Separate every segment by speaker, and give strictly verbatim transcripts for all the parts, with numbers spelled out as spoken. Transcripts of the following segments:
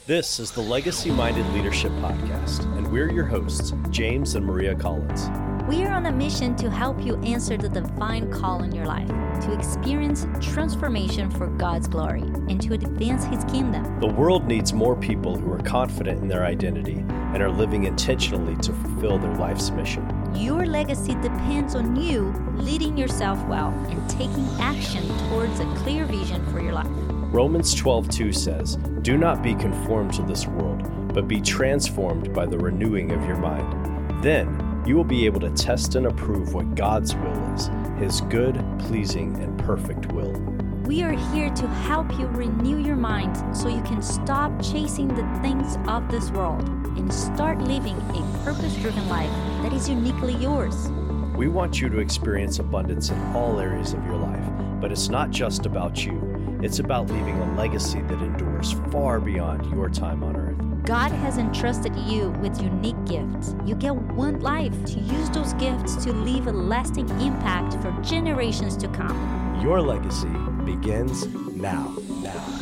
Speaker 1: This is the Legacy Minded Leadership Podcast, and we're your hosts, James and Maria Collins.
Speaker 2: We are on a mission to help you answer the divine call in your life, to experience transformation for God's glory, and to advance His kingdom.
Speaker 1: The world needs more people who are confident in their identity and are living intentionally to fulfill their life's mission.
Speaker 2: Your legacy depends on you leading yourself well and taking action towards a clear vision for your life.
Speaker 1: Romans twelve two says, "Do not be conformed to this world, but be transformed by the renewing of your mind. Then you will be able to test and approve what God's will is, His good, pleasing, and perfect will."
Speaker 2: We are here to help you renew your mind so you can stop chasing the things of this world and start living a purpose-driven life that is uniquely yours.
Speaker 1: We want you to experience abundance in all areas of your life, but it's not just about you. It's about leaving a legacy that endures far beyond your time on earth.
Speaker 2: God has entrusted you with unique gifts. You get one life to use those gifts to leave a lasting impact for generations to come.
Speaker 1: Your legacy begins now. Now.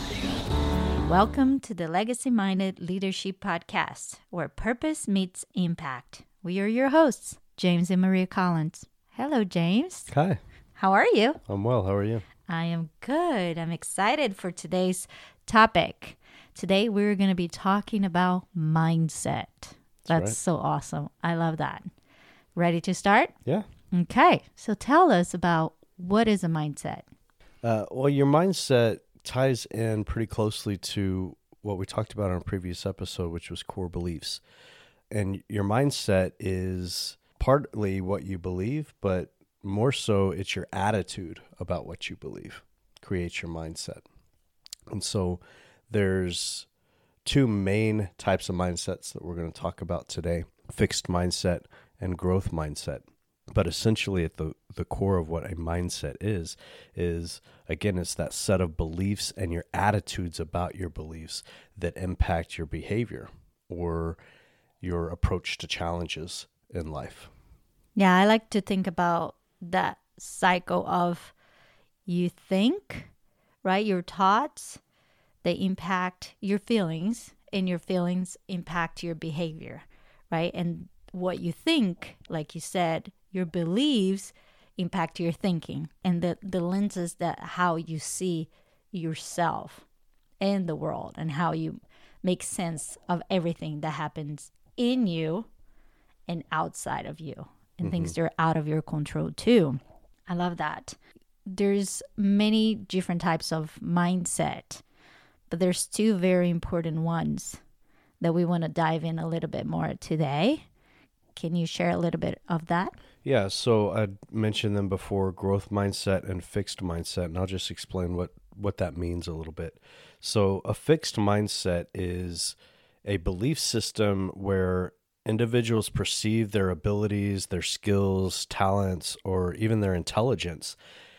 Speaker 2: Welcome to the Legacy Minded Leadership Podcast, where purpose meets impact. We are your hosts, James and Maria Collins. Hello, James.
Speaker 1: Hi.
Speaker 2: How are you?
Speaker 1: I'm well. How are you?
Speaker 2: I am good. I'm excited for today's topic. Today, we're going to be talking about mindset. That's, That's right. So awesome. I love that. Ready to start?
Speaker 1: Yeah.
Speaker 2: Okay. So tell us about what is a mindset?
Speaker 3: Uh, well, your mindset ties in pretty closely to what we talked about on a previous episode, which was core beliefs. And your mindset is partly what you believe, but more so it's your attitude about what you believe creates your mindset. And so there's two main types of mindsets that we're going to talk about today, fixed mindset and growth mindset. But essentially at the, the core of what a mindset is, is, again, it's that set of beliefs and your attitudes about your beliefs that impact your behavior or your approach to challenges in life.
Speaker 2: Yeah, I like to think about that cycle of you think, right? Your thoughts, they impact your feelings, and your feelings impact your behavior, right? And what you think, like you said, your beliefs impact your thinking and the, the lenses that how you see yourself and the world and how you make sense of everything that happens in you and outside of you and mm-hmm. things that are out of your control too. I love that. There's many different types of mindset, but there's two very important ones that we want to dive in a little bit more today. Can you share a little bit of that?
Speaker 3: Yeah, so I mentioned them before, growth mindset and fixed mindset, and I'll just explain what, what that means a little bit. So a fixed mindset is a belief system where individuals perceive their abilities, their skills, talents, or even their intelligence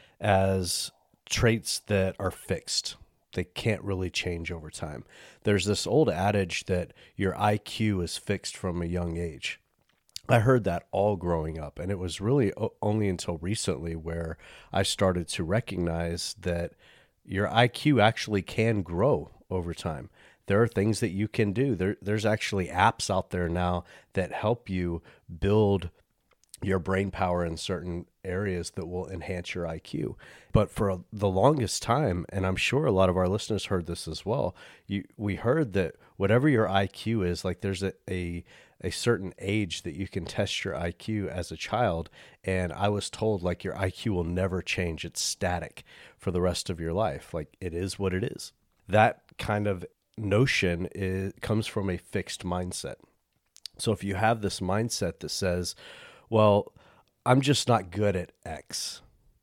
Speaker 3: as traits that are fixed. They can't really change over time. There's this old adage that your I Q is fixed from a young age. I heard that all growing up, and it was really only until recently where I started to recognize that your I Q actually can grow over time. There are things that you can do. There, there's actually apps out there now that help you build your brain power in certain areas that will enhance your I Q. But for the longest time, and I'm sure a lot of our listeners heard this as well, you, we heard that whatever your I Q is, like there's a, a a certain age that you can test your I Q as a child. And I was told like your I Q will never change. It's static for the rest of your life. Like it is what it is. That kind of notion is, comes from a fixed mindset. So if you have this mindset that says, well, I'm just not good at X,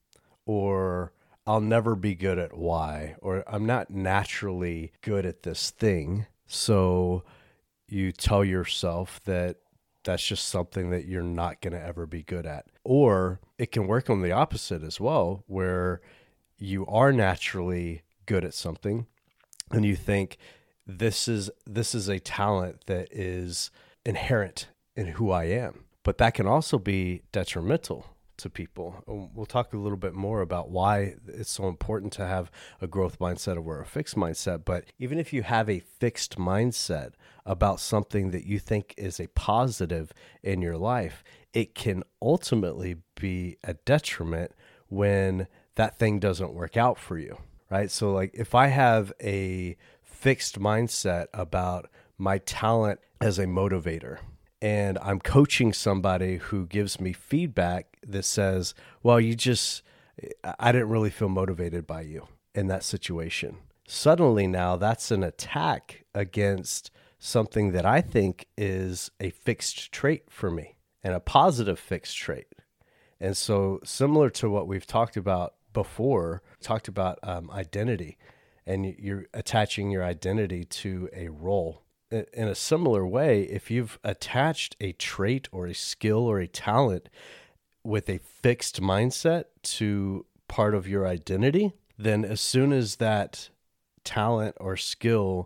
Speaker 3: or I'll never be good at Y, or I'm not naturally good at this thing. So you tell yourself that that's just something that you're not going to ever be good at. Or it can work on the opposite as well, where you are naturally good at something and you think this is this is a talent that is inherent in who I am. But that can also be detrimental to people. We'll talk a little bit more about why it's so important to have a growth mindset or a fixed mindset. But even if you have a fixed mindset about something that you think is a positive in your life, it can ultimately be a detriment when that thing doesn't work out for you, right? So like if I have a fixed mindset about my talent as a motivator, and I'm coaching somebody who gives me feedback that says, well, you just, I didn't really feel motivated by you in that situation. Suddenly now that's an attack against something that I think is a fixed trait for me and a positive fixed trait. And so similar to what we've talked about before, talked about um, identity, and you're attaching your identity to a role. In a similar way, if you've attached a trait or a skill or a talent with a fixed mindset to part of your identity, then as soon as that talent or skill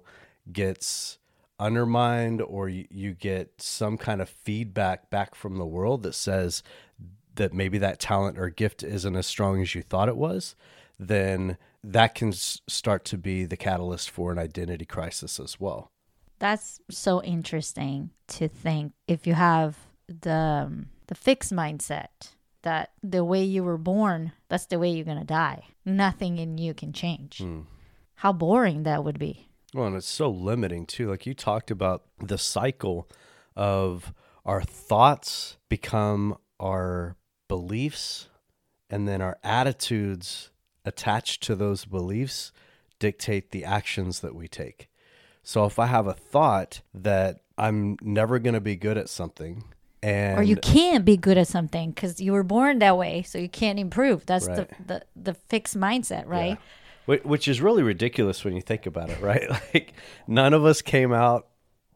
Speaker 3: gets undermined or you, you get some kind of feedback back from the world that says that maybe that talent or gift isn't as strong as you thought it was, then that can s- start to be the catalyst for an identity crisis as well.
Speaker 2: That's so interesting to think. If you have the um, the fixed mindset that the way you were born, that's the way you're going to die. Nothing in you can change. Mm. How boring that would be.
Speaker 3: Well, and it's so limiting too. Like you talked about the cycle of our thoughts become our beliefs, and then our attitudes attached to those beliefs dictate the actions that we take. So if I have a thought that I'm never going to be good at something, and
Speaker 2: or you can't be good at something because you were born that way, so you can't improve. That's
Speaker 3: right.
Speaker 2: the, the, the fixed mindset, right?
Speaker 3: Yeah. Which is really ridiculous when you think about it, right? Like none of us came out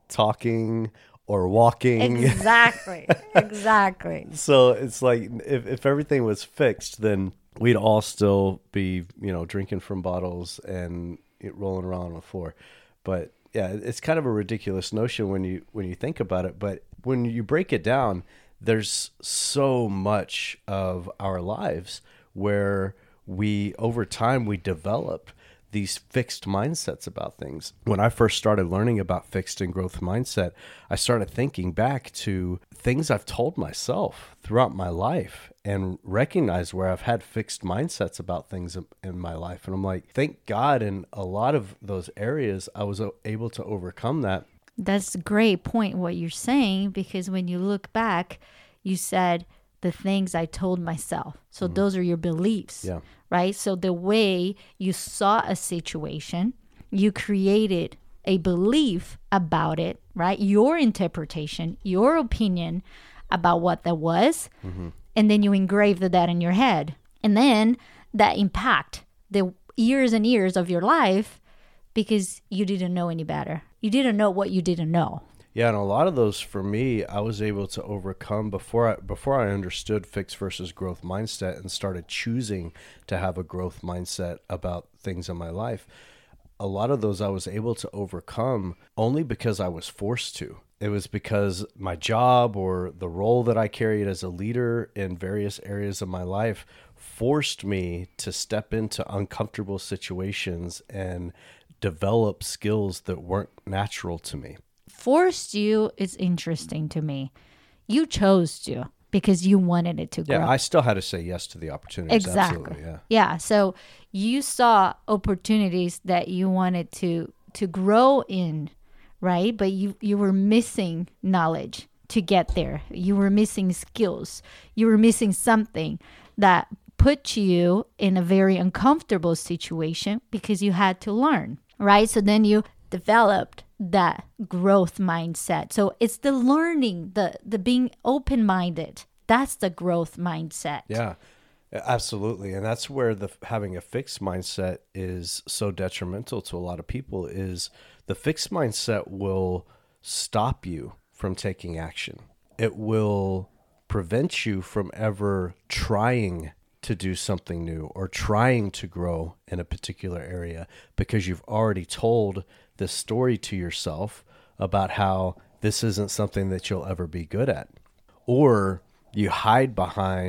Speaker 3: talking or walking.
Speaker 2: Exactly, exactly.
Speaker 3: So it's like if, if everything was fixed, then we'd all still be, you know, drinking from bottles and rolling around on the floor. But yeah, it's kind of a ridiculous notion when you when you think about it. But when you break it down, there's so much of our lives where we, over time, we develop these fixed mindsets about things. When I first started learning about fixed and growth mindset, I started thinking back to things I've told myself throughout my life and recognize where I've had fixed mindsets about things in my life. And I'm like, thank God in a lot of those areas, I was able to overcome that.
Speaker 2: That's a great point, what you're saying, because when you look back, you said the things I told myself. So mm-hmm. those are your beliefs,
Speaker 3: yeah.
Speaker 2: right? So the way you saw a situation, you created a belief about it, right? Your interpretation, your opinion about what that was. Mm-hmm. And then you engraved that in your head. And then that impact the years and years of your life because you didn't know any better. You didn't know what you didn't know.
Speaker 3: Yeah, and a lot of those for me, I was able to overcome before I before I understood fixed versus growth mindset and started choosing to have a growth mindset about things in my life. A lot of those I was able to overcome only because I was forced to. It was because my job or the role that I carried as a leader in various areas of my life forced me to step into uncomfortable situations and develop skills that weren't natural to me.
Speaker 2: Forced you is interesting to me. You chose to because you wanted it to grow.
Speaker 3: Yeah, I still had to say yes to the opportunities.
Speaker 2: Exactly.
Speaker 3: Absolutely, yeah.
Speaker 2: Yeah, so you saw opportunities that you wanted to to grow in, right? But you, you were missing knowledge to get there. You were missing skills. You were missing something that put you in a very uncomfortable situation because you had to learn, right? So then you developed that growth mindset. So it's the learning, the the being open-minded. That's the growth mindset.
Speaker 3: Yeah, absolutely. And that's where the having a fixed mindset is so detrimental to a lot of people is the fixed mindset will stop you from taking action. It will prevent you from ever trying to do something new or trying to grow in a particular area because you've already told this story to yourself about how this isn't something that you'll ever be good at. Or you hide behind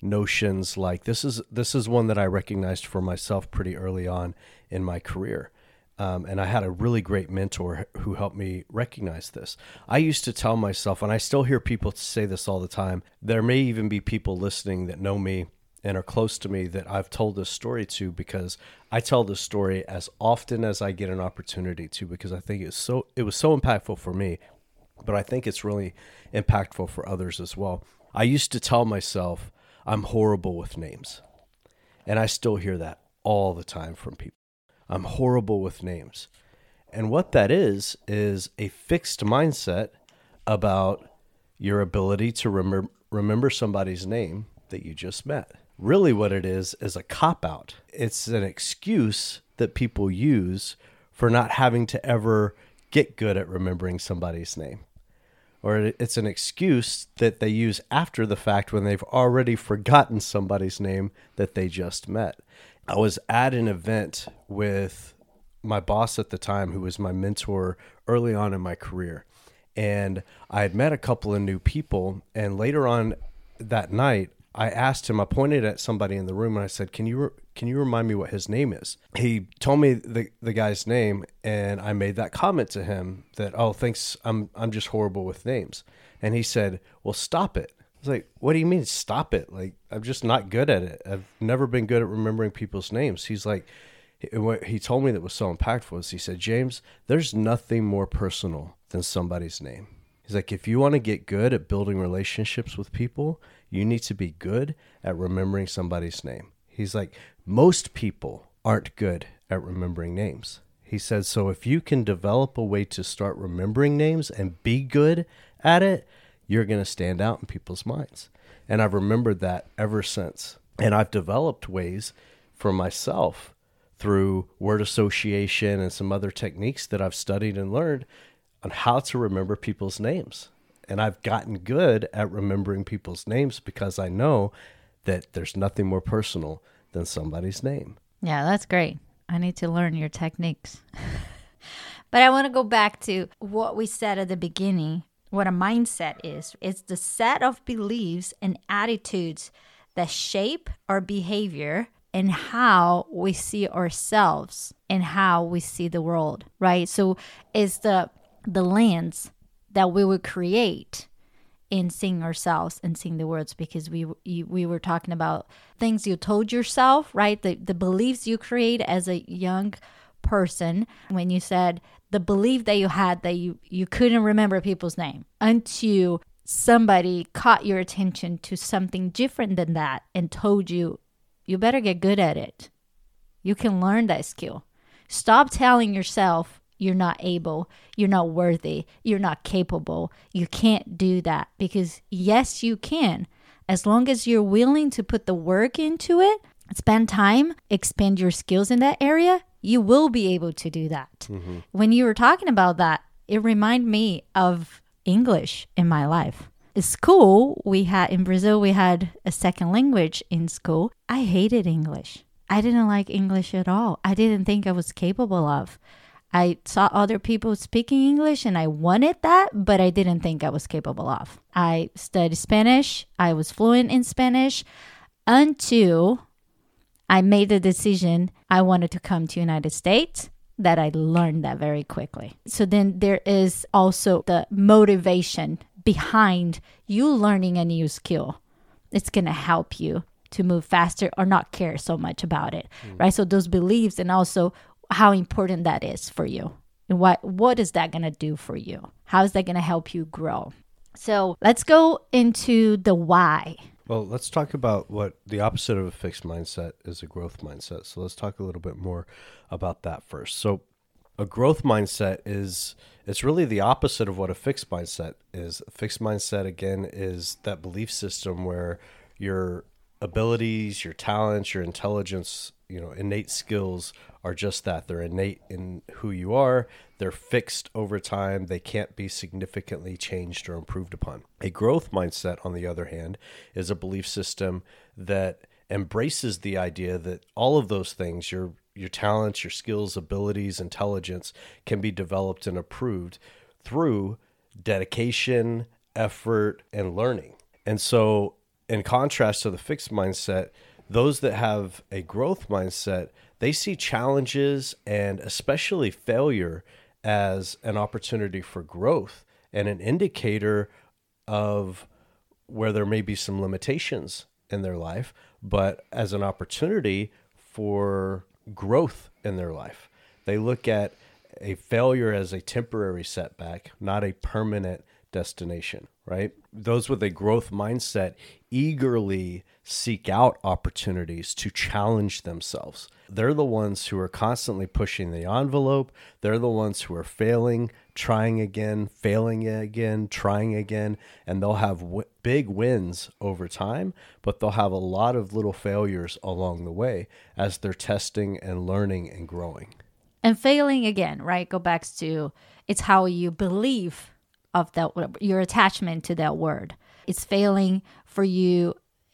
Speaker 3: notions like this is this is one that I recognized for myself pretty early on in my career. Um, and I had a really great mentor who helped me recognize this. I used to tell myself, and I still hear people say this all the time, there may even be people listening that know me and are close to me that I've told this story to, because I tell this story as often as I get an opportunity to, because I think it's so it was so impactful for me, but I think it's really impactful for others as well. I used to tell myself I'm horrible with names, and I still hear that all the time from people. I'm horrible with names. And what that is, is a fixed mindset about your ability to remember, remember somebody's name that you just met. Really what it is, is a cop-out. It's an excuse that people use for not having to ever get good at remembering somebody's name. Or it's an excuse that they use after the fact when they've already forgotten somebody's name that they just met. I was at an event with my boss at the time, who was my mentor early on in my career. And I had met a couple of new people. And later on that night, I asked him, I pointed at somebody in the room and I said, can you re- can you remind me what his name is? He told me the, the guy's name, and I made that comment to him that, oh, thanks, I'm I'm just horrible with names. And he said, well, stop it. I was like, what do you mean stop it? Like, I'm just not good at it. I've never been good at remembering people's names. He's like, what he told me that was so impactful is he said, James, there's nothing more personal than somebody's name. He's like, if you want to get good at building relationships with people, you need to be good at remembering somebody's name. He's like, most people aren't good at remembering names. He said, so if you can develop a way to start remembering names and be good at it, you're going to stand out in people's minds. And I've remembered that ever since. And I've developed ways for myself through word association and some other techniques that I've studied and learned on how to remember people's names. And I've gotten good at remembering people's names because I know that there's nothing more personal than somebody's name.
Speaker 2: Yeah, that's great. I need to learn your techniques. But I want to go back to what we said at the beginning. What a mindset is. It's the set of beliefs and attitudes that shape our behavior and how we see ourselves and how we see the world, right? So it's the the lens that we would create in seeing ourselves and seeing the words, because we you, we were talking about things you told yourself, right? The the beliefs you create as a young person when you said the belief that you had that you, you couldn't remember people's name until somebody caught your attention to something different than that and told you, you better get good at it. You can learn that skill. Stop telling yourself you're not able, you're not worthy, you're not capable, you can't do that. Because yes, you can. As long as you're willing to put the work into it, spend time, expand your skills in that area, you will be able to do that. Mm-hmm. When you were talking about that, it reminded me of English in my life. In school, we had, in Brazil, we had a second language in school. I hated English. I didn't like English at all. I didn't think I was capable of. I saw other people speaking English and I wanted that, but I didn't think I was capable of. I studied Spanish. I was fluent in Spanish until I made the decision I wanted to come to United States, that I learned that very quickly. So then there is also the motivation behind you learning a new skill. It's going to help you to move faster or not care so much about it, mm. right? So those beliefs and also how important that is for you. And what, what is that going to do for you? How is that going to help you grow? So let's go into the why.
Speaker 3: Well, let's talk about what the opposite of a fixed mindset is, a growth mindset. So let's talk a little bit more about that first. So a growth mindset is, it's really the opposite of what a fixed mindset is. A fixed mindset, again, is that belief system where your abilities, your talents, your intelligence, you know, innate skills are just that. They're innate in who you are. They're fixed over time. They can't be significantly changed or improved upon. A growth mindset, on the other hand, is a belief system that embraces the idea that all of those things, your your talents, your skills, abilities, intelligence, can be developed and improved through dedication, effort, and learning. And so in contrast to the fixed mindset, those that have a growth mindset, they see challenges and especially failure as an opportunity for growth and an indicator of where there may be some limitations in their life, but as an opportunity for growth in their life. They look at a failure as a temporary setback, not a permanent destination, right? Those with a growth mindset eagerly seek out opportunities to challenge themselves. They're the ones who are constantly pushing the envelope. They're the ones who are failing, trying again, failing again, trying again, and they'll have w- big wins over time, but they'll have a lot of little failures along the way as they're testing and learning and growing.
Speaker 2: And failing again, right? Go back to it's how you believe of that, your attachment to that word. It's failing for you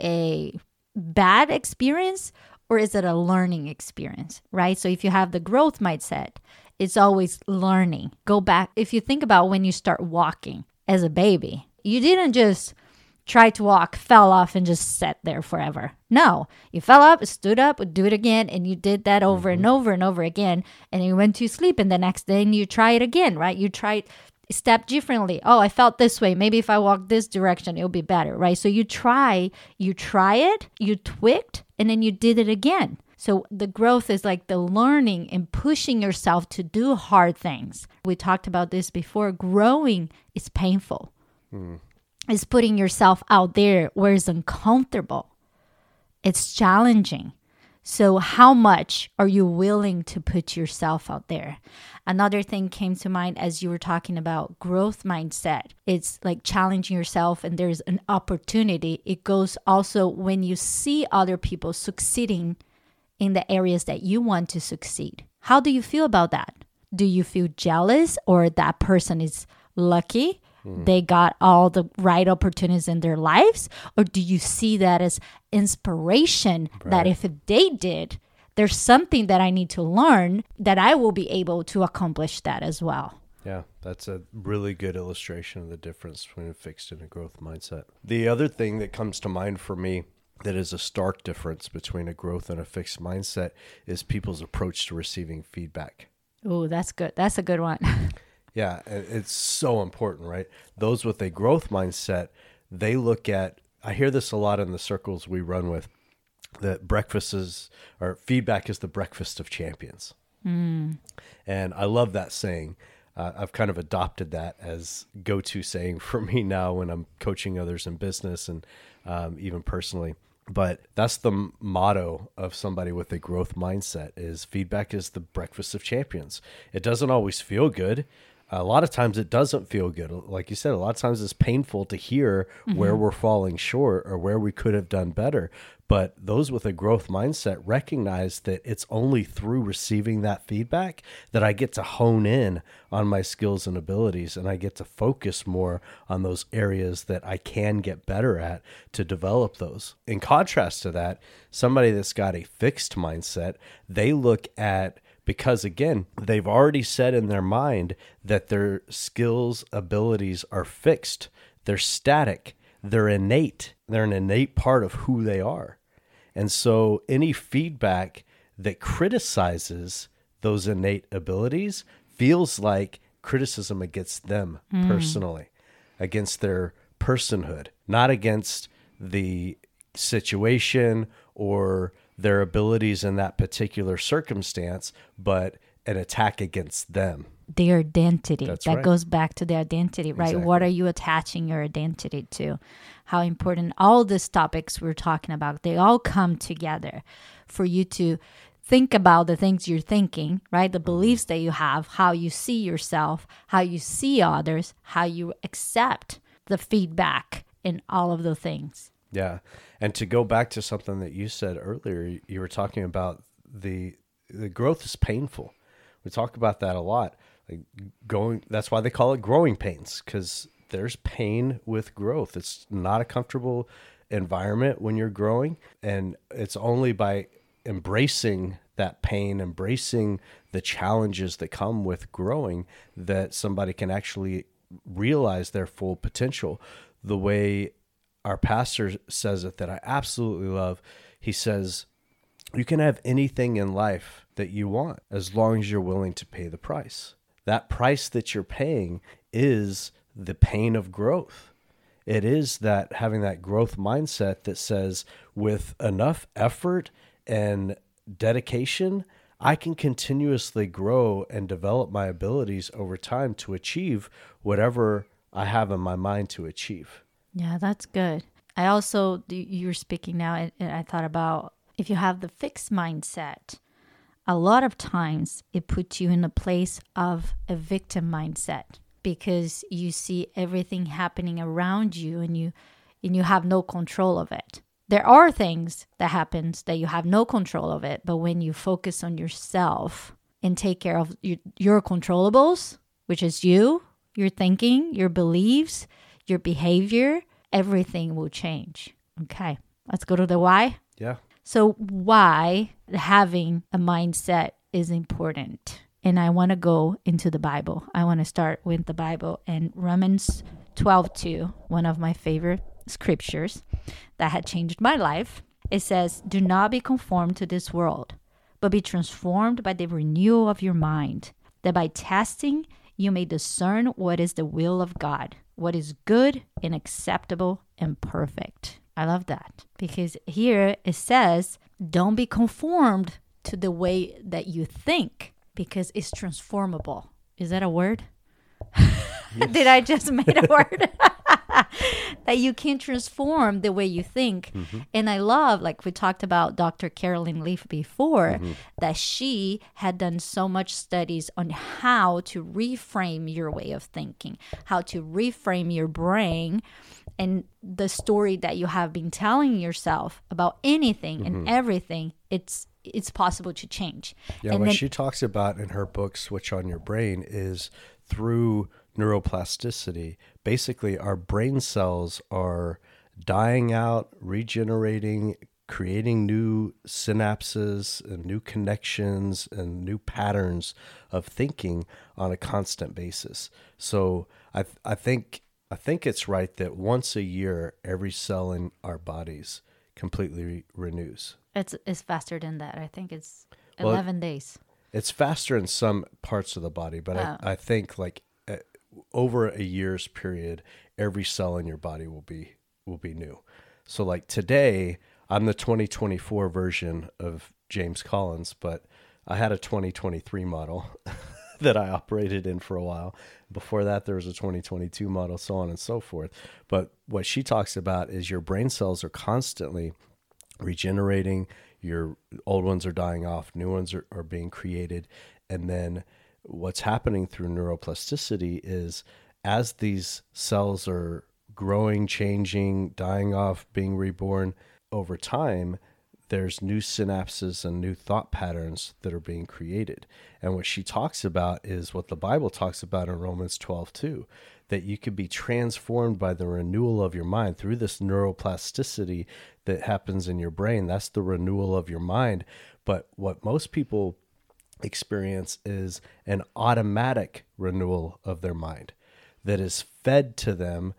Speaker 2: a bad experience, or is it a learning experience, right? So if you have the growth mindset, it's always learning. Go back. If you think about when you start walking as a baby, you didn't just try to walk, fell off, and just sat there forever. No, you fell up, stood up, would do it again, and you did that over mm-hmm. and over and over again, and you went to sleep, and the next day and you try it again, right? You try step differently. Oh, I felt this way. Maybe if I walk this direction, it'll be better, right? So you try, you try it, you tweaked, and then you did it again. So the growth is like the learning and pushing yourself to do hard things. We talked about this before. Growing is painful. Mm. It's putting yourself out there where it's uncomfortable. It's challenging. So how much are you willing to put yourself out there? Another thing came to mind as you were talking about growth mindset. It's like challenging yourself, and there's an opportunity. It goes also when you see other people succeeding in the areas that you want to succeed. How do you feel about that? Do you feel jealous, or that person is lucky? Mm. They got all the right opportunities in their lives? Or do you see that as inspiration, right, that if they did, there's something that I need to learn that I will be able to accomplish that as well?
Speaker 3: Yeah, that's a really good illustration of the difference between a fixed and a growth mindset. The other thing that comes to mind for me that is a stark difference between a growth and a fixed mindset is people's approach to receiving feedback.
Speaker 2: Oh, that's good. That's a good one.
Speaker 3: Yeah, it's so important, right? Those with a growth mindset, they look at, I hear this a lot in the circles we run with, that breakfast is, or feedback is the breakfast of champions. Mm. And I love that saying. Uh, I've kind of adopted that as go-to saying for me now when I'm coaching others in business and um, even personally. But that's the motto of somebody with a growth mindset is feedback is the breakfast of champions. It doesn't always feel good. A lot of times it doesn't feel good. Like you said, a lot of times it's painful to hear mm-hmm. where we're falling short or where we could have done better. But those with a growth mindset recognize that it's only through receiving that feedback that I get to hone in on my skills and abilities, and I get to focus more on those areas that I can get better at to develop those. In contrast to that, somebody that's got a fixed mindset, they look at, because again, they've already said in their mind that their skills, abilities are fixed. They're static. They're innate. They're an innate part of who they are. And so any feedback that criticizes those innate abilities feels like criticism against them mm. personally, against their personhood, not against the situation or their abilities in that particular circumstance, but an attack against them.
Speaker 2: Their identity.
Speaker 3: That's
Speaker 2: that
Speaker 3: right.
Speaker 2: goes back to the identity, right?
Speaker 3: Exactly.
Speaker 2: What are you attaching your identity to? How important all these topics we're talking about, they all come together for you to think about the things you're thinking, right? The beliefs that you have, how you see yourself, how you see others, how you accept the feedback in all of the things.
Speaker 3: Yeah. And to go back to something that you said earlier, you were talking about the the growth is painful. We talk about that a lot. Like going, that's why they call it growing pains, because there's pain with growth. It's not a comfortable environment when you're growing, and it's only by embracing that pain, embracing the challenges that come with growing, that somebody can actually realize their full potential. The way our pastor says it that I absolutely love. He says, you can have anything in life that you want as long as you're willing to pay the price. That price that you're paying is the pain of growth. It is that having that growth mindset that says with enough effort and dedication, I can continuously grow and develop my abilities over time to achieve whatever I have in my mind to achieve.
Speaker 2: Yeah, that's good. I also, you're speaking now, and I thought about if you have the fixed mindset, a lot of times it puts you in a place of a victim mindset because you see everything happening around you and you and you have no control of it. There are things that happens that you have no control of it, but when you focus on yourself and take care of your, your controllables, which is you, your thinking, your beliefs, your behavior, everything will change. Okay, let's go to the why.
Speaker 3: Yeah.
Speaker 2: So why having a mindset is important. And I want to go into the Bible. I want to start with the Bible and Romans twelve two, one of my favorite scriptures that had changed my life. It says, do not be conformed to this world, but be transformed by the renewal of your mind, that by testing you may discern what is the will of God, what is good and acceptable and perfect. I love that because here it says, don't be conformed to the way that you think because it's transformable. Is that a word? Yes. Did I just make a word? That you can transform the way you think. Mm-hmm. And I love, like we talked about Doctor Caroline Leaf before, mm-hmm. that she had done so much studies on how to reframe your way of thinking, how to reframe your brain and the story that you have been telling yourself about anything mm-hmm. and everything. It's it's possible to change.
Speaker 3: Yeah,
Speaker 2: and
Speaker 3: what
Speaker 2: then,
Speaker 3: she talks about in her book, Switch on Your Brain, is through neuroplasticity. Basically, our brain cells are dying out, regenerating, creating new synapses and new connections and new patterns of thinking on a constant basis. So I th- I think I think it's right that once a year, every cell in our bodies completely re- renews.
Speaker 2: It's it's faster than that. I think it's
Speaker 3: well,
Speaker 2: eleven days.
Speaker 3: It's faster in some parts of the body, but
Speaker 2: oh.
Speaker 3: I, I think like uh, over a year's period, every cell in your body will be will be new. So like today, I'm the twenty twenty-four version of James Collins, but I had a twenty twenty-three model that I operated in for a while. Before that, there was a twenty twenty-two model, so on and so forth. But what she talks about is your brain cells are constantly regenerating. Your old ones are dying off, new ones are, are being created. And then what's happening through neuroplasticity is as these cells are growing, changing, dying off, being reborn over time, there's new synapses and new thought patterns that are being created. And what she talks about is what the Bible talks about in Romans twelve two, that you could be transformed by the renewal of your mind through this neuroplasticity that happens in your brain. That's the renewal of your mind. But what most people experience is an automatic renewal of their mind that is fed to them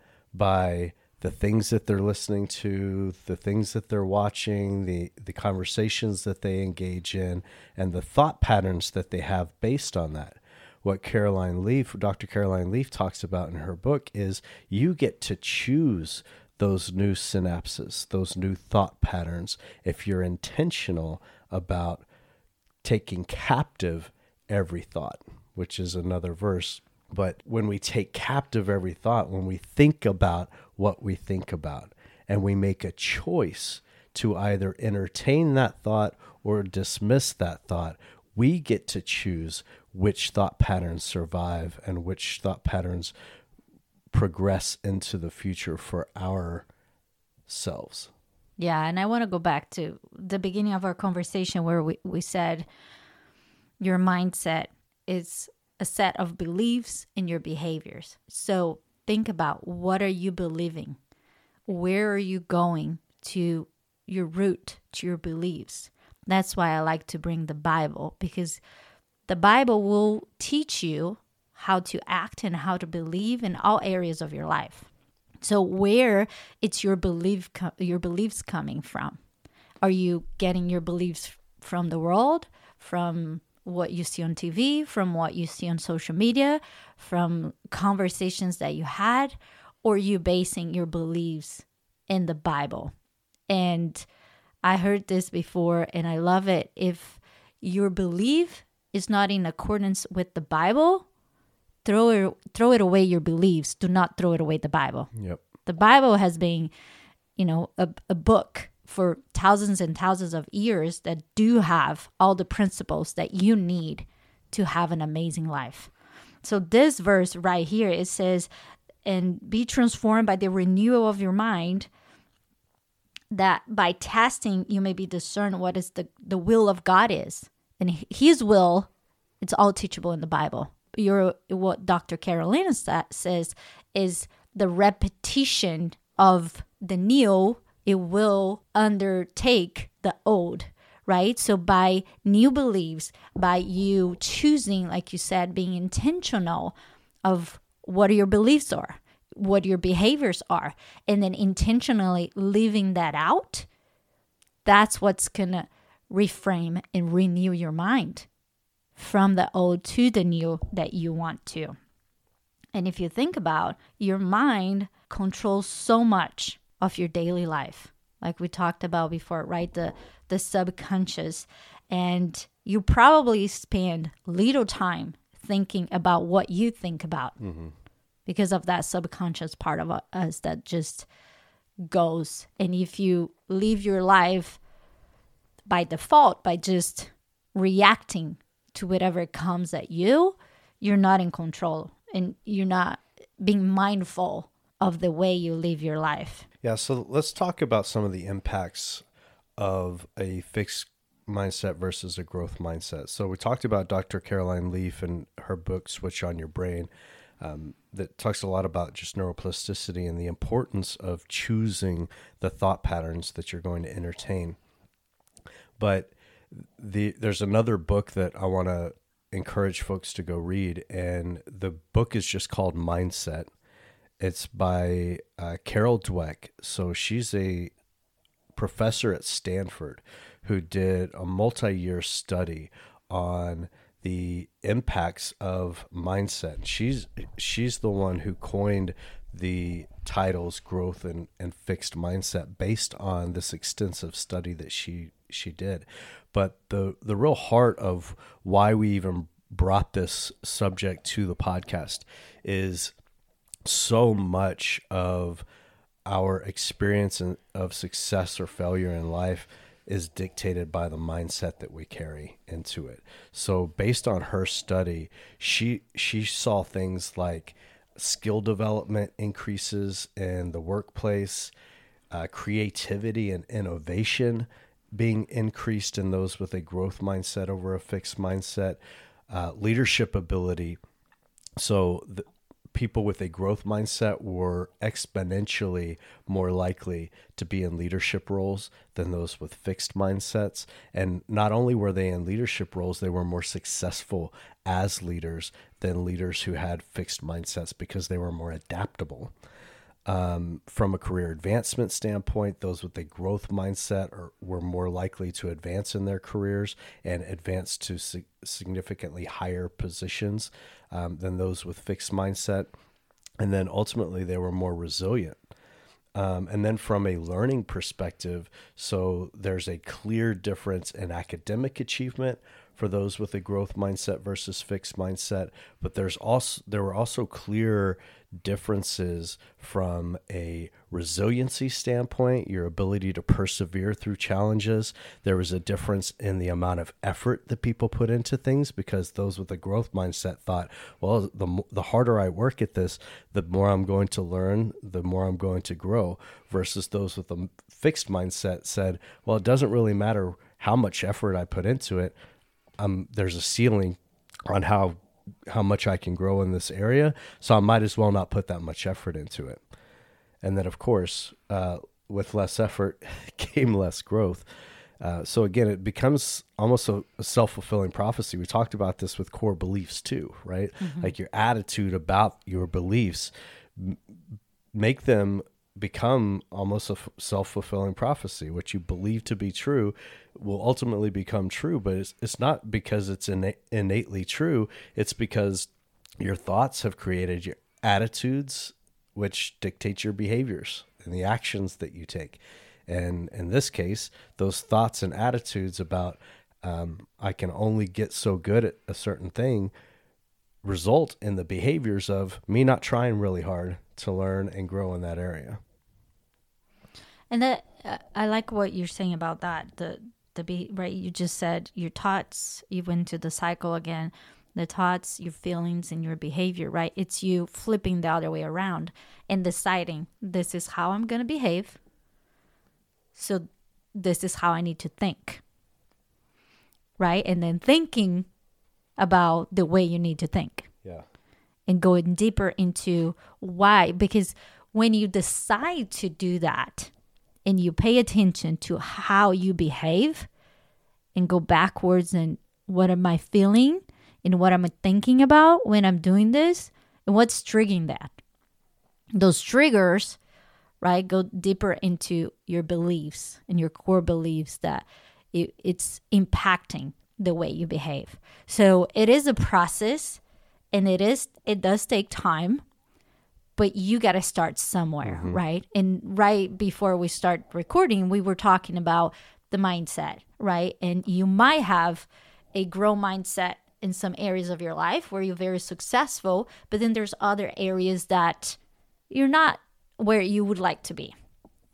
Speaker 3: by the things that they're listening to, the things that they're watching, the, the conversations that they engage in, and the thought patterns that they have based on that. What Caroline Leaf, Doctor Caroline Leaf talks about in her book is you get to choose those new synapses, those new thought patterns, if you're intentional about taking captive every thought, which is another verse. But when we take captive every thought, when we think about what we think about, and we make a choice to either entertain that thought or dismiss that thought, we get to choose which thought patterns survive and which thought patterns progress into the future for ourselves.
Speaker 2: Yeah, and I want to go back to the beginning of our conversation where we, we said your mindset is a set of beliefs and your behaviors. So think about, what are you believing? Where are you going to your root, to your beliefs? That's why I like to bring the Bible, because the Bible will teach you how to act and how to believe in all areas of your life. So where it's your belief, your beliefs coming from? Are you getting your beliefs from the world, from what you see on T V, from what you see on social media, from conversations that you had, or are you basing your beliefs in the Bible? And I heard this before and I love it. If your belief is not in accordance with the Bible, throw it, throw it away your beliefs. Do not throw it away the Bible.
Speaker 3: Yep.
Speaker 2: The Bible has been, you know, a, a book for thousands and thousands of years that do have all the principles that you need to have an amazing life. So this verse right here, it says, and be transformed by the renewal of your mind, that by testing you may be discern what is the, the will of God is. And his will, it's all teachable in the Bible. Your, what Doctor Carolina says is the repetition of the new, it will undertake the old, right? So by new beliefs, by you choosing, like you said, being intentional of what your beliefs are, what your behaviors are, and then intentionally living that out, that's what's going to reframe and renew your mind from the old to the new that you want to. And if you think about, your mind controls so much of your daily life, like we talked about before, right? The the subconscious. And you probably spend little time thinking about what you think about mm-hmm. because of that subconscious part of us that just goes. And if you live your life by default, by just reacting to whatever comes at you, you're not in control and you're not being mindful of the way you live your life.
Speaker 3: Yeah, so let's talk about some of the impacts of a fixed mindset versus a growth mindset. So we talked about Doctor Caroline Leaf and her book, Switch on Your Brain, um, that talks a lot about just neuroplasticity and the importance of choosing the thought patterns that you're going to entertain. But the there's another book that I want to encourage folks to go read, and the book is just called Mindset. It's by uh, Carol Dweck. So she's a professor at Stanford who did a multi-year study on the impacts of mindset. She's she's the one who coined the titles growth and, and fixed mindset based on this extensive study that she she did. But the the real heart of why we even brought this subject to the podcast is so much of our experience of success or failure in life is dictated by the mindset that we carry into it. So based on her study, she she saw things like skill development increases in the workplace, uh, creativity and innovation being increased in those with a growth mindset over a fixed mindset, uh, leadership ability. So the, people with a growth mindset were exponentially more likely to be in leadership roles than those with fixed mindsets. And not only were they in leadership roles, they were more successful as leaders than leaders who had fixed mindsets because they were more adaptable. Um, from a career advancement standpoint, those with a growth mindset are, were more likely to advance in their careers and advance to sig- significantly higher positions um, than those with fixed mindset. And then ultimately, they were more resilient. Um, and then from a learning perspective, so there's a clear difference in academic achievement for those with a growth mindset versus fixed mindset, but there's also there were also clear differences from a resiliency standpoint, your ability to persevere through challenges. There was a difference in the amount of effort that people put into things, because those with a growth mindset thought, well, the the harder I work at this, the more I'm going to learn, the more I'm going to grow, versus those with a fixed mindset said, well, it doesn't really matter how much effort I put into it. Um, there's a ceiling on how how much I can grow in this area, so I might as well not put that much effort into it. And then, of course, uh, with less effort came less growth. Uh, so again, it becomes almost a, a self-fulfilling prophecy. We talked about this with core beliefs too, right? Mm-hmm. Like your attitude about your beliefs m- make them become almost a self-fulfilling prophecy. What you believe to be true will ultimately become true, but it's, it's not because it's inna- innately true. It's because your thoughts have created your attitudes, which dictate your behaviors and the actions that you take. And in this case, those thoughts and attitudes about um, I can only get so good at a certain thing result in the behaviors of me not trying really hard to learn and grow in that area.
Speaker 2: And that uh, I like what you're saying about that. The the be right. You just said your thoughts. You went to the cycle again. The thoughts, your feelings, and your behavior. Right. It's you flipping the other way around and deciding this is how I'm going to behave. So this is how I need to think. Right. And then thinking about the way you need to think.
Speaker 3: Yeah.
Speaker 2: And going deeper into why. Because when you decide to do that and you pay attention to how you behave and go backwards and what am I feeling and what am I thinking about when I'm doing this and what's triggering that. Those triggers, right, go deeper into your beliefs and your core beliefs that it, it's impacting the way you behave. So it is a process. And it is, it does take time, but you got to start somewhere, mm-hmm. right? And right before we start recording, we were talking about the mindset, right? And you might have a grow mindset in some areas of your life where you're very successful, but then there's other areas that you're not where you would like to be.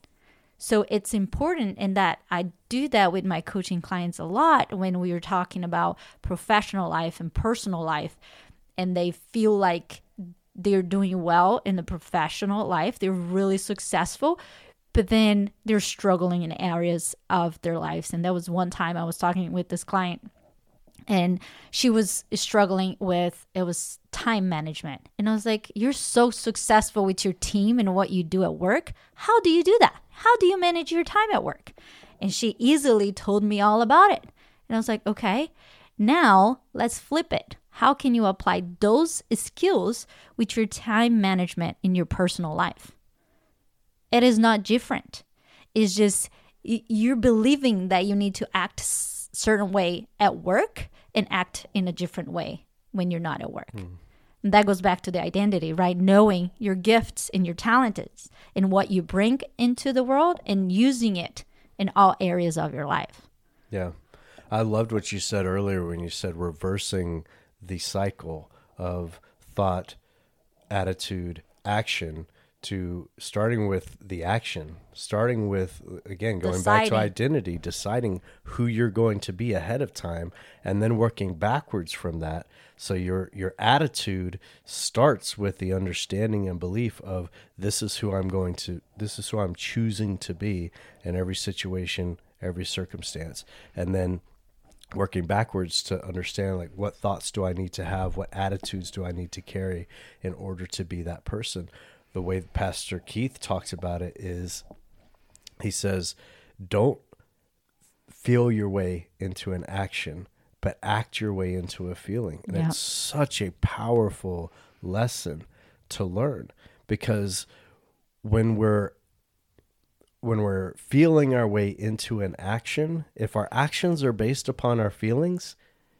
Speaker 2: So it's important in that I do that with my coaching clients a lot when we were talking about professional life and personal life. And they feel like they're doing well in the professional life. They're really successful, but then they're struggling in areas of their lives. And that was one time I was talking with this client and she was struggling with, it was time management. And I was like, you're so successful with your team and what you do at work. How do you do that? How do you manage your time at work? And she easily told me all about it. And I was like, okay, now let's flip it. How can you apply those skills with your time management in your personal life? It is not different. It's just you're believing that you need to act a certain way at work and act in a different way when you're not at work. Mm. And that goes back to the identity, right? Knowing your gifts and your talents and what you bring into the world and using it in all areas of your life.
Speaker 3: Yeah. I loved what you said earlier when you said reversing the cycle of thought, attitude, action to starting with the action, starting with, again, going deciding. back to identity, deciding who you're going to be ahead of time, and then working backwards from that. So your your attitude starts with the understanding and belief of this is who I'm going to, this is who I'm choosing to be in every situation, every circumstance. And then working backwards to understand, like, what thoughts do I need to have? What attitudes do I need to carry in order to be that person? The way Pastor Keith talks about it is he says, don't feel your way into an action, but act your way into a feeling. And yeah. It's such a powerful lesson to learn, because when we're when we're feeling our way into an action, if our actions are based upon our feelings,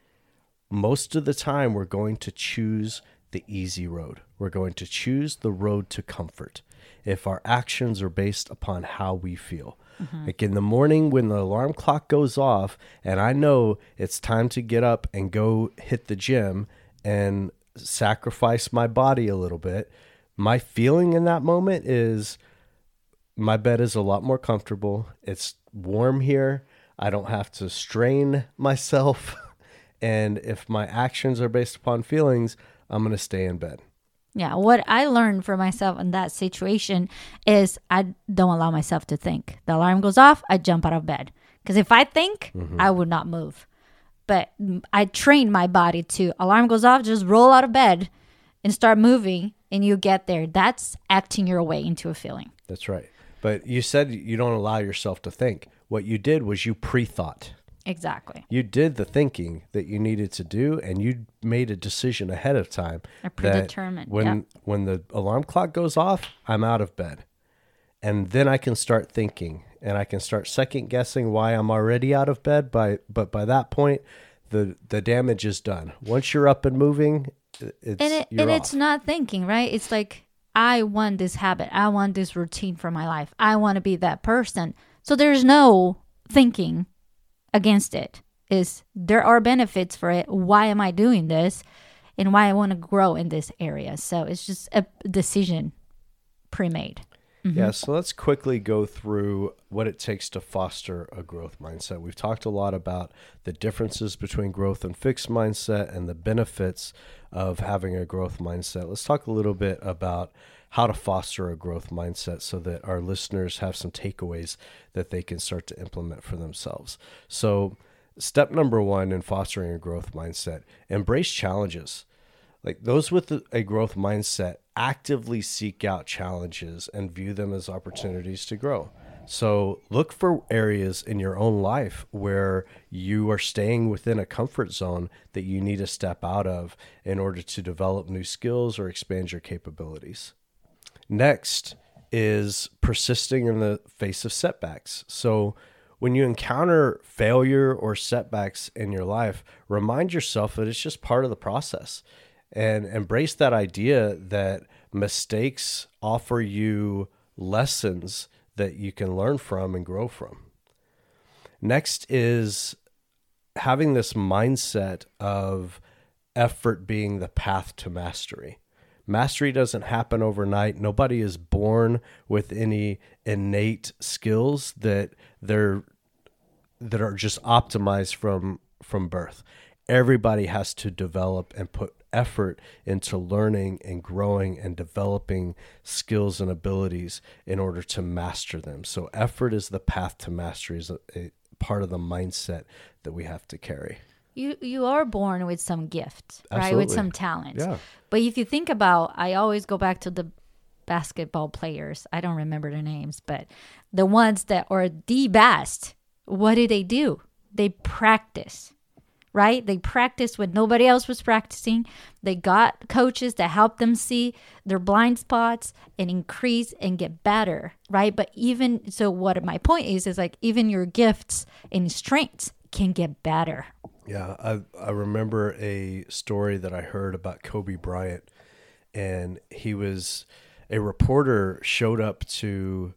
Speaker 3: most of the time we're going to choose the easy road. We're going to choose the road to comfort if our actions are based upon how we feel. Mm-hmm. Like in the morning when the alarm clock goes off and I know it's time to get up and go hit the gym and sacrifice my body a little bit, my feeling in that moment is, my bed is a lot more comfortable. It's warm here. I don't have to strain myself. And if my actions are based upon feelings, I'm going to stay in bed.
Speaker 2: Yeah. What I learned for myself in that situation is I don't allow myself to think. The alarm goes off, I jump out of bed. Because if I think, mm-hmm. I would not move. But I train my body to, alarm goes off, just roll out of bed and start moving, and you get there. That's acting your way into a feeling.
Speaker 3: That's right. But you said you don't allow yourself to think. What you did was you pre-thought.
Speaker 2: Exactly.
Speaker 3: You did the thinking that you needed to do, and you made a decision ahead of time.
Speaker 2: Are predetermined.
Speaker 3: When
Speaker 2: Yep.
Speaker 3: when the alarm clock goes off, I'm out of bed. And then I can start thinking, and I can start second guessing why I'm already out of bed. By but by that point, the the damage is done. Once you're up and moving, it's
Speaker 2: and it,
Speaker 3: you're
Speaker 2: and
Speaker 3: off.
Speaker 2: it's not thinking, right? It's like, I want this habit. I want this routine for my life. I want to be that person. So there's no thinking against it. Is there are benefits for it. Why am I doing this? And why I want to grow in this area. So it's just a decision pre-made. Mm-hmm.
Speaker 3: Yeah, so let's quickly go through what it takes to foster a growth mindset. We've talked a lot about the differences between growth and fixed mindset and the benefits of having a growth mindset. Let's talk a little bit about how to foster a growth mindset so that our listeners have some takeaways that they can start to implement for themselves. So step number one in fostering a growth mindset, embrace challenges. Like those with a growth mindset actively seek out challenges and view them as opportunities to grow. So look for areas in your own life where you are staying within a comfort zone that you need to step out of in order to develop new skills or expand your capabilities. Next is persisting in the face of setbacks. So when you encounter failure or setbacks in your life, remind yourself that it's just part of the process. And embrace that idea that mistakes offer you lessons that you can learn from and grow from. Next is having this mindset of effort being the path to mastery. Mastery doesn't happen overnight. Nobody is born with any innate skills that they're that are just optimized from from birth. Everybody has to develop and put effort into learning and growing and developing skills and abilities in order to master them. So effort is the path to mastery, is a, a part of the mindset that we have to carry.
Speaker 2: You you are born with some gifts, right?
Speaker 3: Absolutely.
Speaker 2: With some talents.
Speaker 3: Yeah.
Speaker 2: But if you think about, I always go back to the basketball players. I don't remember their names, but the ones that are the best, what do they do? They practice. Right? They practiced when nobody else was practicing. They got coaches that helped them see their blind spots and increase and get better. Right? But even so, what my point is, is like even your gifts and strengths can get better.
Speaker 3: Yeah. I, I remember a story that I heard about Kobe Bryant, and he was a reporter showed up to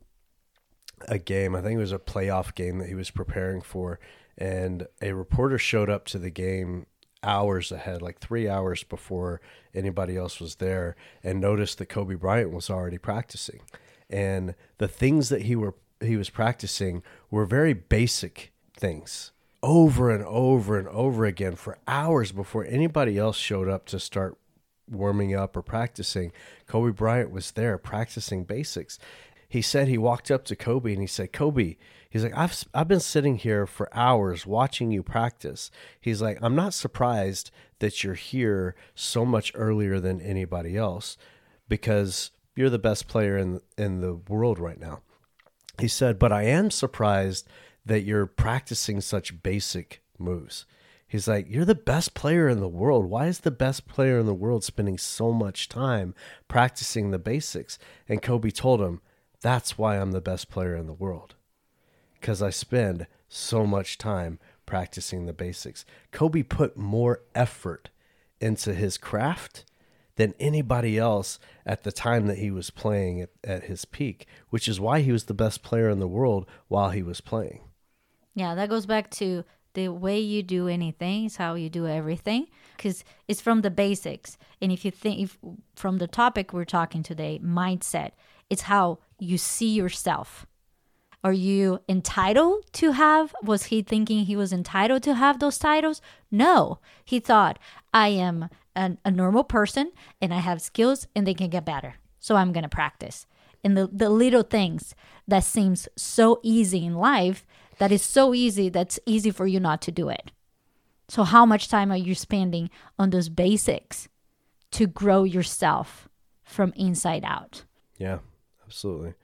Speaker 3: a game. I think it was a playoff game that he was preparing for. And a reporter showed up to the game hours ahead, like three hours before anybody else was there, and noticed that Kobe Bryant was already practicing. And the things that he were he was practicing were very basic things, over and over and over again for hours before anybody else showed up to start warming up or practicing. Kobe Bryant was there practicing basics. He said he walked up to Kobe and he said, Kobe, he's like, I've I've been sitting here for hours watching you practice. He's like, I'm not surprised that you're here so much earlier than anybody else because you're the best player in in the world right now. He said, but I am surprised that you're practicing such basic moves. He's like, you're the best player in the world. Why is the best player in the world spending so much time practicing the basics? And Kobe told him, that's why I'm the best player in the world, because I spend so much time practicing the basics. Kobe put more effort into his craft than anybody else at the time that he was playing at, at his peak, which is why he was the best player in the world while he was playing.
Speaker 2: Yeah, that goes back to the way you do anything is how you do everything, because it's from the basics. And if you think if, from the topic we're talking today, mindset, it's how you see yourself. Are you entitled to have? Was he thinking he was entitled to have those titles? No. He thought, I am an, a normal person and I have skills and they can get better. So I'm going to practice. And the, the little things that seems so easy in life, that is so easy, that's easy for you not to do it. So how much time are you spending on those basics to grow yourself from inside out?
Speaker 3: Yeah, absolutely.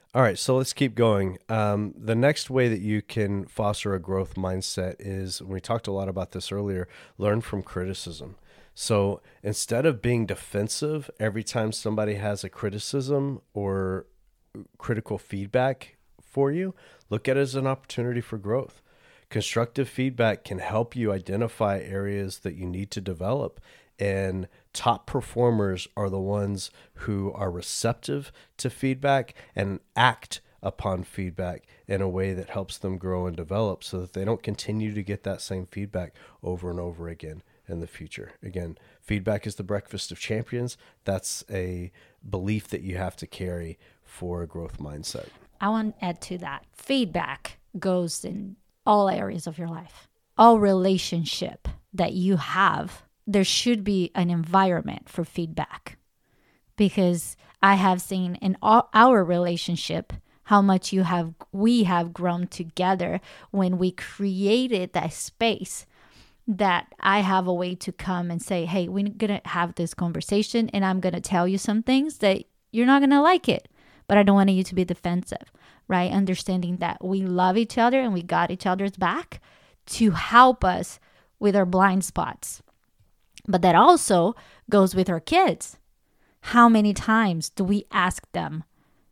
Speaker 3: All right, so let's keep going. Um, the next way that you can foster a growth mindset is, we talked a lot about this earlier, learn from criticism. So instead of being defensive every time somebody has a criticism or critical feedback for you, look at it as an opportunity for growth. Constructive feedback can help you identify areas that you need to develop. And top performers are the ones who are receptive to feedback and act upon feedback in a way that helps them grow and develop, so that they don't continue to get that same feedback over and over again in the future. Again, feedback is the breakfast of champions. That's a belief that you have to carry for a growth mindset.
Speaker 2: I want to add to that. Feedback goes in all areas of your life. All relationship that you have, there should be an environment for feedback, because I have seen in all, our relationship how much you have we have grown together when we created that space that I have a way to come and say, hey, we're going to have this conversation and I'm going to tell you some things that you're not going to like it, but I don't want you to be defensive, right? Understanding that we love each other and we got each other's back to help us with our blind spots. But that also goes with our kids. How many times do we ask them,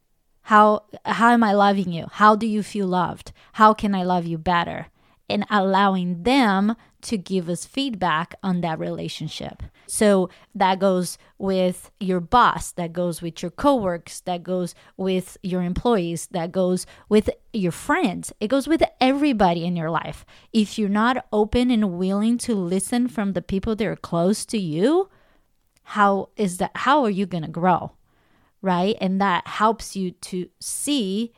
Speaker 2: how how am I loving you? How do you feel loved? How can I love you better? And allowing them to give us feedback on that relationship. So that goes with your boss, that goes with your coworkers, that goes with your employees, that goes with your friends. It goes with everybody in your life. If you're not open and willing to listen from the people that are close to you, how is that? How are you going to grow? Right? And that helps you to see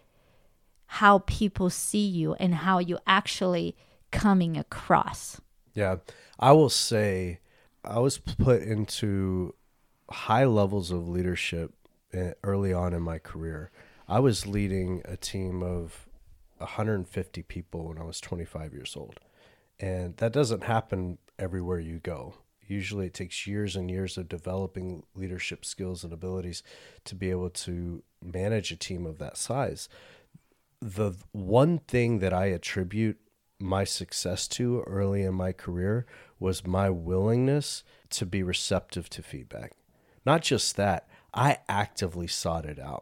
Speaker 2: how people see you and how you actually coming across.
Speaker 3: Yeah, I will say I was put into high levels of leadership early on in my career. I was leading a team of one hundred fifty people when I was twenty-five years old. And that doesn't happen everywhere you go. Usually it takes years and years of developing leadership skills and abilities to be able to manage a team of that size. The one thing that I attribute my success to early in my career was my willingness to be receptive to feedback. Not just that, I actively sought it out.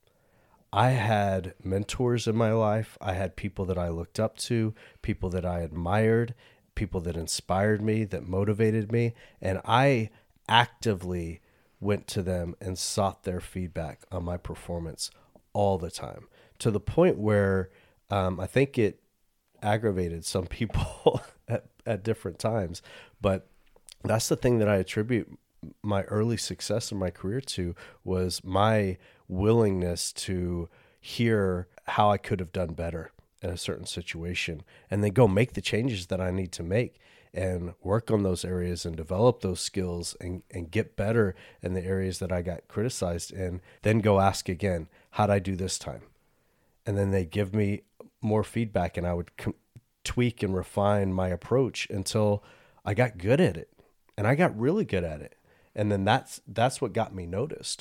Speaker 3: I had mentors in my life. I had people that I looked up to, people that I admired, people that inspired me, that motivated me, and I actively went to them and sought their feedback on my performance all the time, to the point where um, I think it aggravated some people at, at different times. But that's the thing that I attribute my early success in my career to, was my willingness to hear how I could have done better in a certain situation, and then go make the changes that I need to make and work on those areas and develop those skills and, and get better in the areas that I got criticized in. Then go ask again, how'd I do this time? And then they give me more feedback, and I would com- tweak and refine my approach until I got good at it. And I got really good at it. And then that's that's what got me noticed.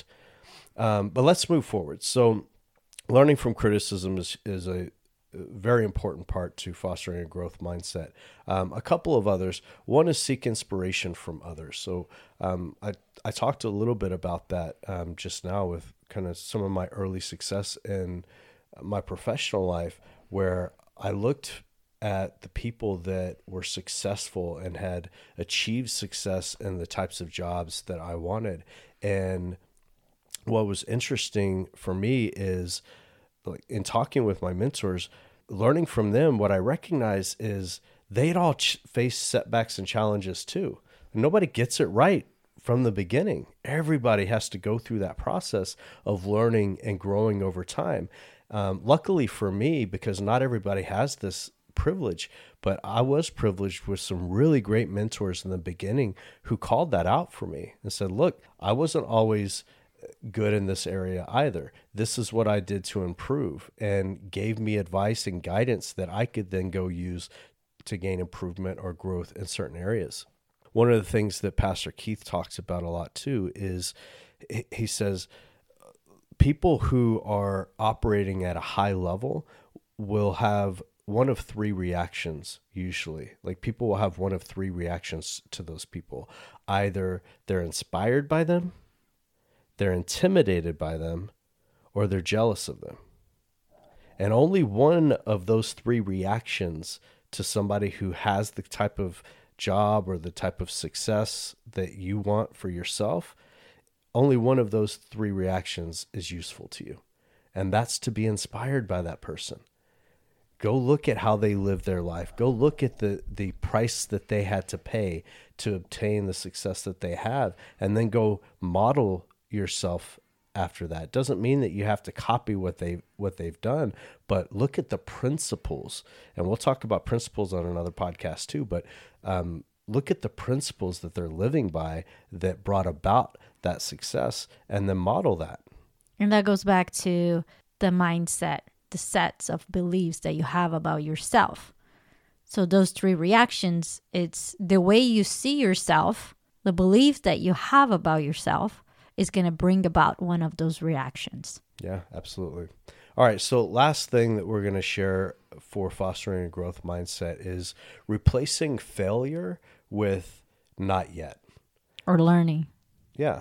Speaker 3: Um, but let's move forward. So learning from criticism is, is a very important part to fostering a growth mindset. Um, a couple of others. One is seek inspiration from others. So um, I, I talked a little bit about that um, just now with kind of some of my early success in my professional life, where I looked at the people that were successful and had achieved success in the types of jobs that I wanted. And what was interesting for me is, like, in talking with my mentors, learning from them, what I recognize is they'd all ch- faced setbacks and challenges too. Nobody gets it right from the beginning. Everybody has to go through that process of learning and growing over time. Um, luckily for me, because not everybody has this privilege, but I was privileged with some really great mentors in the beginning who called that out for me and said, look, I wasn't always good in this area either. This is what I did to improve, and gave me advice and guidance that I could then go use to gain improvement or growth in certain areas. One of the things that Pastor Keith talks about a lot too is he says, people who are operating at a high level will have one of three reactions usually. Like people will have one of three reactions to those people. Either they're inspired by them, they're intimidated by them, or they're jealous of them. And only one of those three reactions to somebody who has the type of job or the type of success that you want for yourself, only one of those three reactions is useful to you. And that's to be inspired by that person. Go look at how they live their life. Go look at the, the price that they had to pay to obtain the success that they have, and then go model yourself after that. Doesn't mean that you have to copy what they what they've done, but look at the principles. And we'll talk about principles on another podcast too, but um, look at the principles that they're living by that brought about that success, and then model that.
Speaker 2: And that goes back to the mindset, the sets of beliefs that you have about yourself. So those three reactions, it's the way you see yourself, the belief that you have about yourself is going to bring about one of those reactions.
Speaker 3: Yeah, absolutely. All right. So last thing that we're going to share for fostering a growth mindset is replacing failure with not yet.
Speaker 2: Or learning.
Speaker 3: Yeah.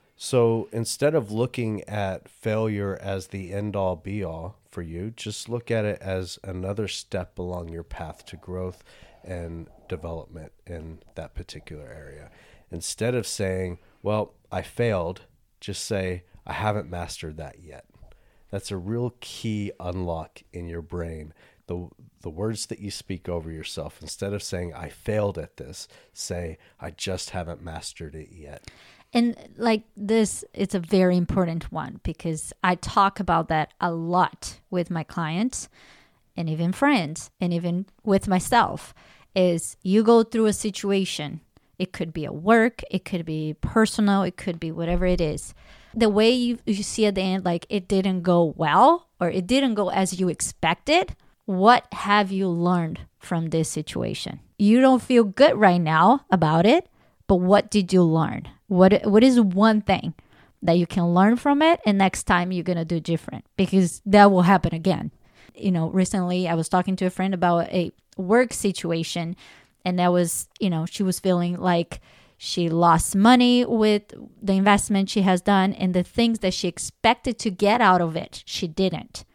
Speaker 3: So instead of looking at failure as the end all be all for you, just look at it as another step along your path to growth and development in that particular area. Instead of saying, well, I failed, just say, I haven't mastered that yet. That's a real key unlock in your brain. The the words that you speak over yourself, instead of saying, I failed at this, say, I just haven't mastered it yet.
Speaker 2: And like this, it's a very important one because I talk about that a lot with my clients and even friends and even with myself, is you go through a situation. It could be at work, it could be personal, it could be whatever it is. The way you, you see at the end, like it didn't go well or it didn't go as you expected, what have you learned from this situation? You don't feel good right now about it, but what did you learn? What What is one thing that you can learn from it and next time you're going to do different? Because that will happen again. You know, recently I was talking to a friend about a work situation. And that was, you know, she was feeling like she lost money with the investment she has done and the things that she expected to get out of it, she didn't.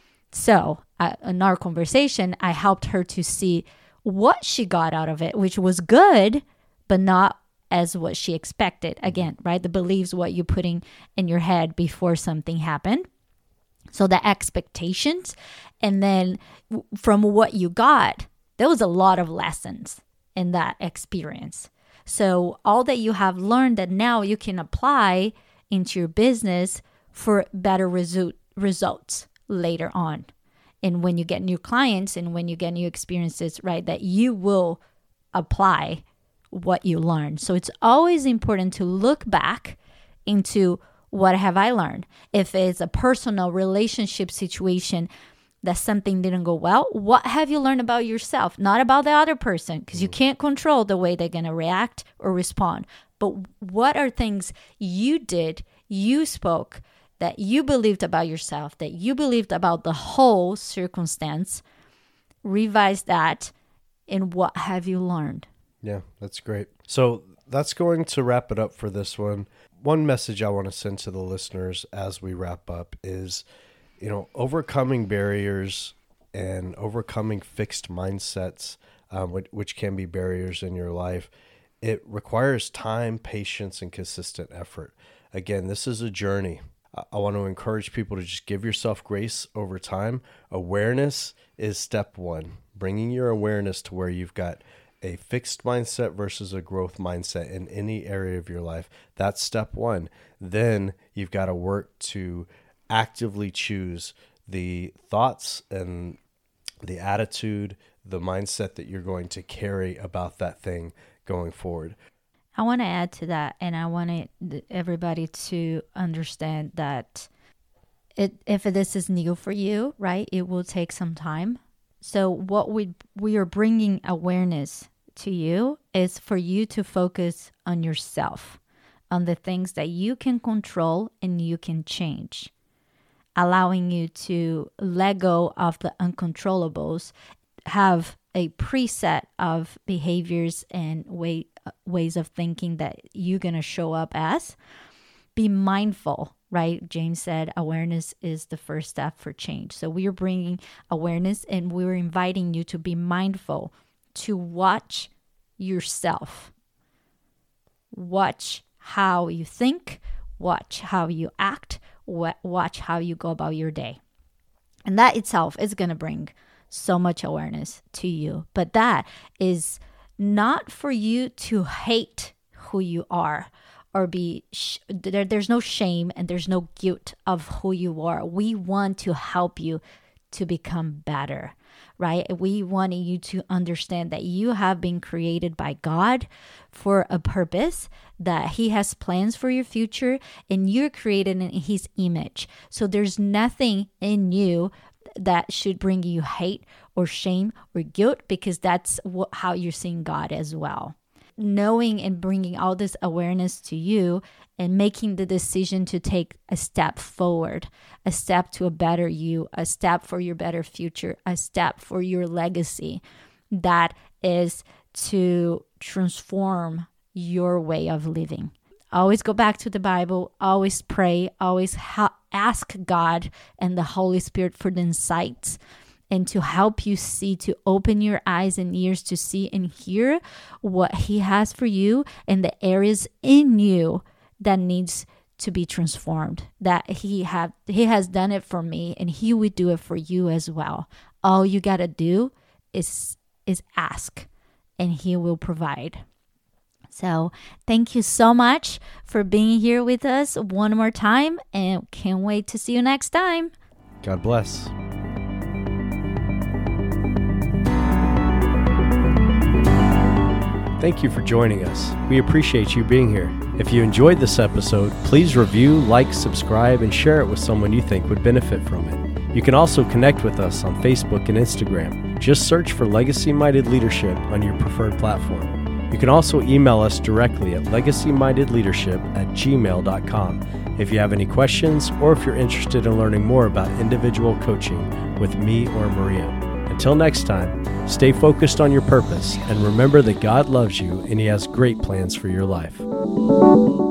Speaker 2: So uh, in our conversation, I helped her to see what she got out of it, which was good, but not as what she expected. Again, right? The beliefs, what you're putting in your head before something happened. So the expectations. And then from what you got, there was a lot of lessons in that experience. So all that you have learned that now you can apply into your business for better resu- results later on. And when you get new clients and when you get new experiences, right, that you will apply what you learned. So it's always important to look back into what have I learned. If it's a personal relationship situation that something didn't go well, what have you learned about yourself? Not about the other person, because you can't control the way they're going to react or respond. But what are things you did, you spoke, that you believed about yourself, that you believed about the whole circumstance? Revise that, and what have you learned?
Speaker 3: Yeah, that's great. So that's going to wrap it up for this one. One message I want to send to the listeners as we wrap up is, you know, overcoming barriers and overcoming fixed mindsets, um, which, which can be barriers in your life, it requires time, patience, and consistent effort. Again, this is a journey. I, I want to encourage people to just give yourself grace over time. Awareness is step one, bringing your awareness to where you've got a fixed mindset versus a growth mindset in any area of your life. That's step one. Then you've got to work to actively choose the thoughts and the attitude, the mindset that you're going to carry about that thing going forward.
Speaker 2: I want to add to that, and I want everybody to understand that it, if this is new for you, right, it will take some time. So what we we are bringing awareness to you is for you to focus on yourself, on the things that you can control and you can change. allowing you to let go of the uncontrollables, have a preset of behaviors and way, ways of thinking that you're going to show up as. Be mindful, right? James said awareness is the first step for change. So we are bringing awareness, and we're inviting you to be mindful, to watch yourself. Watch how you think, watch how you act, watch how you go about your day. And that itself is going to bring so much awareness to you. But that is not for you to hate who you are or be, sh- there, there's no shame and there's no guilt of who you are. We want to help you to become better, right? We want you to understand that you have been created by God for a purpose, that He has plans for your future, and you're created in His image. So there's nothing in you that should bring you hate or shame or guilt, because that's what, how you're seeing God as well. Knowing and bringing all this awareness to you and making the decision to take a step forward, a step to a better you, a step for your better future, a step for your legacy, that is to transform your way of living. Always go back to the Bible, always pray, always ha- ask God and the Holy Spirit for the insights and to help you see, to open your eyes and ears to see and hear what He has for you and the areas in you that needs to be transformed. That He have He has done it for me, and He will do it for you as well. All you gotta do is is ask, and He will provide. So thank you so much for being here with us one more time, and can't wait to see you next time.
Speaker 3: God bless. Thank you for joining us. We appreciate you being here. If you enjoyed this episode, please review, like, subscribe, and share it with someone you think would benefit from it. You can also connect with us on Facebook and Instagram. Just search for Legacy Minded Leadership on your preferred platform. You can also email us directly at legacy minded leadership at gmail dot com if you have any questions, or if you're interested in learning more about individual coaching with me or Maria. Until next time, stay focused on your purpose and remember that God loves you and He has great plans for your life.